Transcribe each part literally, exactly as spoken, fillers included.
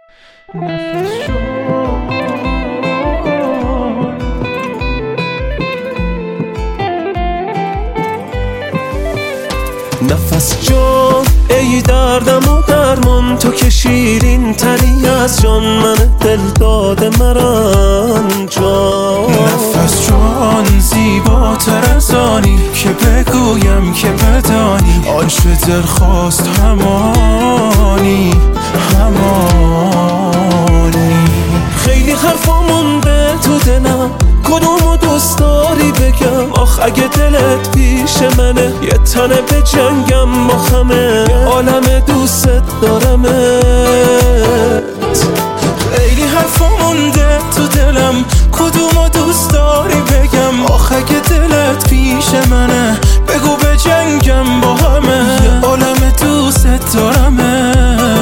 نفس جان نفس جان ای دردم و درمان، تو که شیرین تری از جان، من دل داده مران جان. نفس جان زیباتر از آنی که بگویم که بدانی، آنچه دل خواست همانی همانی. خیلی حرفا مونده تو دلم، کدومو دوست داری بگم؟ آخ اگه دلت پیش منه، یه تنه به جنگم با همه، یه عالم دوست دارمت. خیلی حرفا مونده تو دلم، کدومو دوست داری بگم؟ آخ اگه دلت پیش منه، بگو به جنگم با همه، یه عالم دوست دارمت.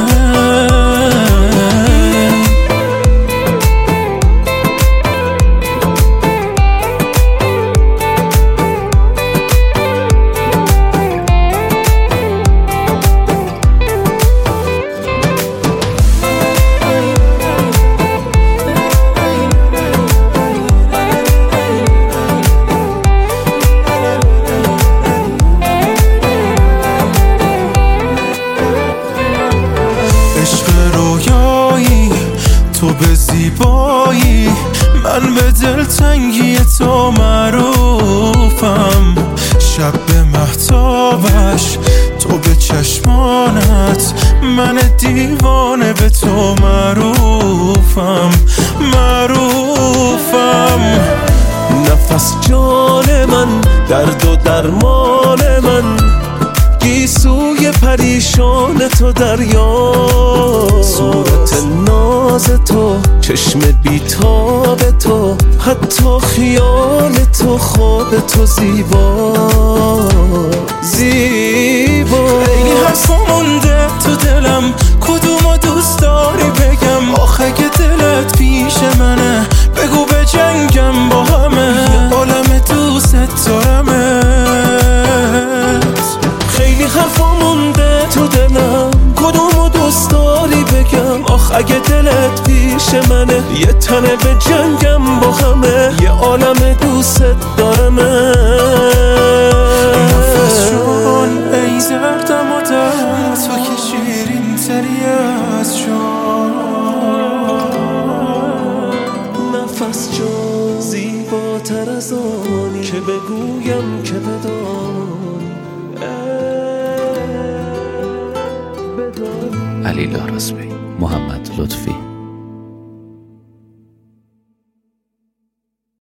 تو به زیبایی، من به دلتنگی تو معروفم. شب به مهتابش، تو به چشمانت، من دیوانه به تو معروفم معروفم. نفس جان من، درد و درمان من، گیسوی پریشان تو دریا، صورت ناز تو، چشم بیتاب تو، حتی خیال تو، خواب تو زیبا زیبا. خیلی حرفا مونده تو دلم، کدومو دوست داری بگم؟ آخه اگه دلت پیش منه، بگو به جنگم با همه، یه عالم دوست دارمت. خیلی حرفا مونده تو دلم، کدومو دوست داری بگم؟ آخ اگه دلت پیش منه، یه تنه به جنگم با همه، یه عالم دوست دارمت. نفس جان ای دردم و درد، تو که شیرین تری از جان. نفس جان زیباتر از آنی که بگویم که بدانی. علی لارزبی، محمد لطفی.